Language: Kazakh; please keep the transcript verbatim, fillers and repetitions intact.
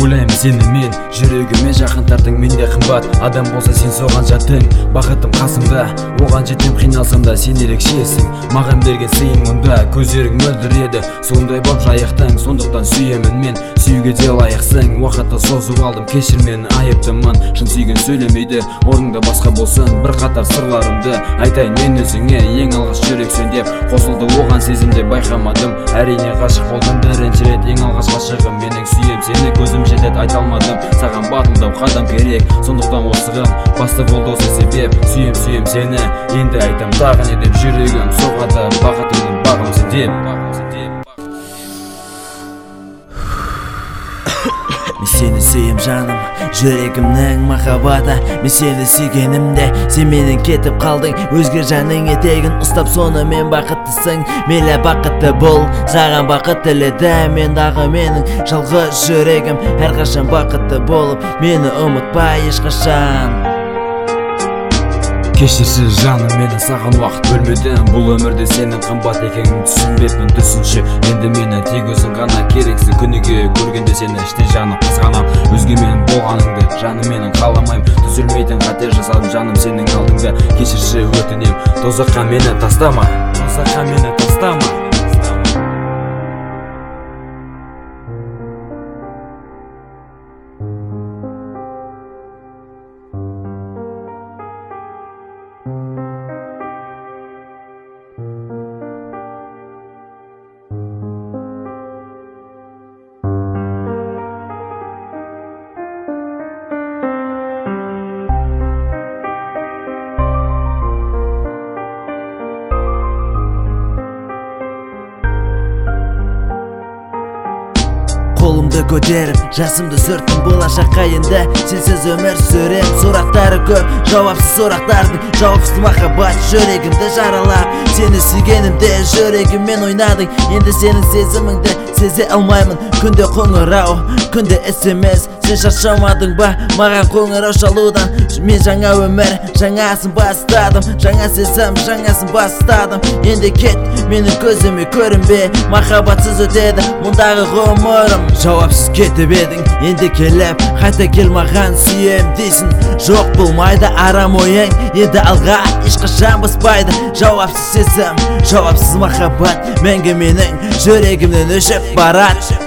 ойлаймын сені мен, жүрегіме жақын тартың менде қымбат. Адам болса сен соған жаттың, бақытым қасымда, оған жетем қиналсам да сен ерекшесің. Маған берген сыйың мұнда, көздерің мөлдір еді, сондай боп жайықтың. Сондықтан сүйемін мен, сүйге де лайықсың. Уақытты созып алдым, кешір мені, айыптымын. Шын сүйген сөйлемейді, орныңда басқа болсын. Bir қатар сырларымды айтайын мен өзіңе, ең алғаш жүрексен деп қосылды оған сезімде байқамадым. Әрине ғашық болдым бірінші рет, ең алғаш ғашығым менің. Сүйем сені, көзім жетеді айта алмадым, саған батылдау қадам керек. Сондықтан осыған басты болды осы себеп. Сүйем сүйем сені, енді айтам тағы не деп. Жүрегім соғады, бақытымның бағымсың деп. Мен сені сүйем жаным, жүрегімнің махаббаты. Мен сені сүйгенімде, сен менен кетіп қалдың. Өзгер жаның етегін ұстап сонымен бақыттысың. Мейлі бақытты бол, саған бақыт тіледі. Мен дағы менің жалғыз жүрегім әрқашан бақытты болып, мені ұмытпай ешқашан. Кешірші жаным, мені саған уақыт бөлмедім. Бұл өмірде сенің қымбат екенін түсінбеппін, түсінші. Енді мені тек өзің ғана керексің. Күніге көргенде сені іштей жаным қызғанам. Өзгемен болғаныңды жаным менің қаламайым. Түзілмейтін қате жасадым жаным сенің алдыңда. Кешірші өтінем, тозаққа мені тастама, тозаққа мені тастама. Қолымды көтеріп, жасымды сүрттім болашаққа енді. Сенсіз өмір сүрем, сұрақтары көп, жауапсыз сұрақтардың, жауапсыз махаббат жүрегімді жаралап. Сені сүйгенімде жүрегіммен ойнадың, енді сенің сезіміңді сезе алмаймын. Күнде қоңырау, күнде смс, сен шаршамадың ба маған қоңырау шалудан? Мен жаңа өмір, жаңасын бастадым, жаңа сезім, жаңасын бастадым. Енді кет, менің көзіме көрінбе, махаббатсыз өтеді мұндағы ғұмырым. Жауапсыз кетіп едің, енді келіп қайта кел маған сүйем дейсің. Жоқ болмайды арам ойың, енді алға ешқашан баспайды. Жауапсыз сезім, жауапсыз махаббат мәңгі менің жүрегімнен өшіп барады.